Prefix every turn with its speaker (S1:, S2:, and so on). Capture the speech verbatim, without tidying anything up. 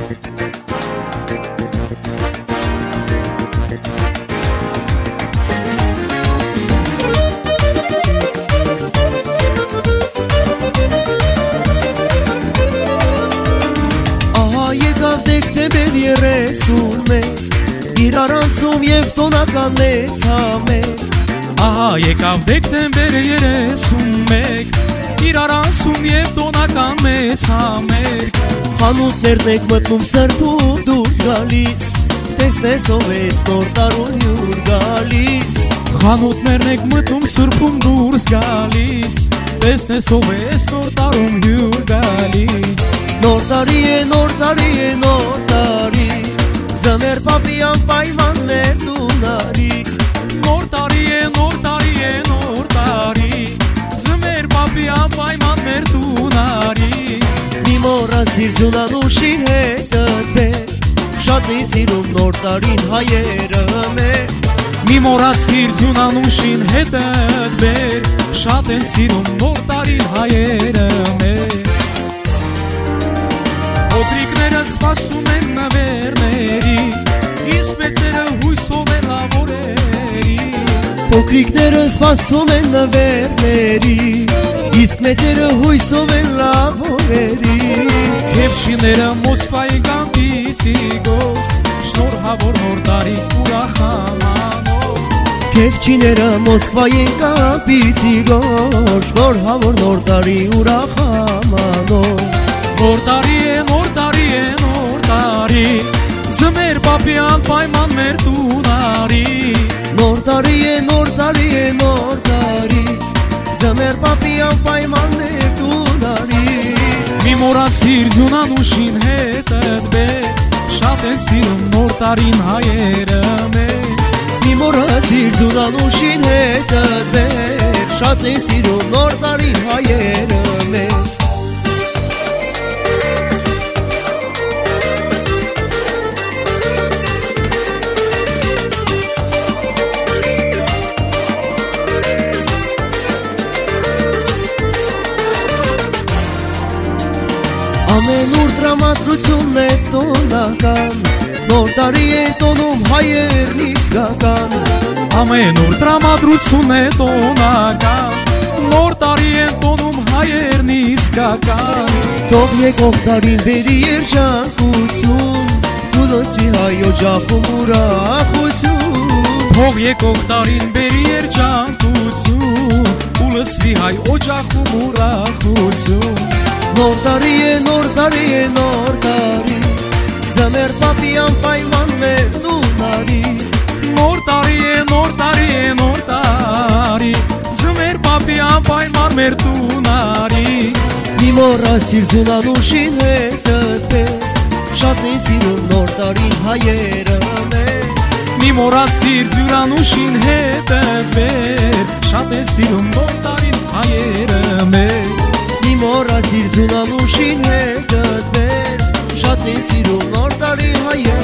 S1: երեսում է իրար անցում և տոնական նեցամ է
S2: Ահա եկավ դեկտեմբերը երեսում մեկ իրար անցում և տոնական մեծ համերգ
S1: Հանութներն եք մտնում սրբում դուրս գալիս տեսնես ով ես նոր տարուն հյուր գալիս
S2: Խանութներն եք մտնում սրբում դուրս գալիս տեսնես ով ես նոր տարում հյուր գալիս
S1: Նոր տարի է, նոր տարի է, նոր տարի Ձմեր պապի անպայման մեր տունարի
S2: Նոր տարի է, նոր տարի է, նոր տարի Ձմեր պապի անպայման մեր տունարի
S1: Մի մոռացիր ձյունանուշին հետըդ բեր Շատ են սիրում նոր տարին հայերը մեր
S2: Մի մոռացիր ձյունանուշին հետըդ բեր Շատ են սիրում նոր տարին հայերը մեր Փոքրիկները սպասում են նվերների Իսկ մեծերը հույսով են լավորերի
S1: Փոքրիկները սպասում են նվերների Իսկ մեծերը հույսով են լավորերի
S2: Քեփչիները Մոսկվայի գամբիցիգոս Շնորհավոր նոր տարի ուրախամանով
S1: Քեփչիները Մոսկվայի գամբիցիգոս Շնորհավոր նոր տարի ուրախամանով
S2: Նոր տարի է, նոր տարի է, նոր տարի Ձմեր պապի անպայման մեր տունարի
S1: Նոր տարի է, նոր տարի է, նոր տարի Ձմեր պապի անպայման մեր տունարի
S2: Մի մոռացիր ձյունանուշին հետըդ բեր Շատ են սիրում նոր տարին հայերը մեր
S1: Մի մոռացիր ձյունանուշին հետըդ բեր Շատ են սիրում նոր տարին հայերը մեր Ամեն ուր տրամադրությունն է տոնական Նոր տարի է տոնում հայերն իսկական
S2: Ամեն ուր տրամադրությունն է տոնական Նոր տարի է տոնում հայերն իսկական
S1: Թող եկող տարին բերի երջանկություն Ու լցվի հայ օջախում ուրախություն
S2: Թող եկող տարին բերի երջանկություն Ու լցվի հայ օջախում ուրախություն
S1: Նոր տարի է, նոր տարի է, նոր տարի Ձմեր պապի անպայման մեր տունարի
S2: Նոր տարի է, նոր տարի է, նոր տարի Ձմեր պապի անպայման մեր տունարի
S1: Մի մոռացիր ձյունանուշին հետըդ բեր Շատ են սիրում նոր տարին հայերը մեր
S2: Մի մոռացիր ձյունանուշին հետըդ բեր Շատ են սիրում նոր տարին հայերը մեր
S1: Մի մոռացիր ձյունանուշին հետըդ բեր Շատ են սիրում նոր տարին հայերը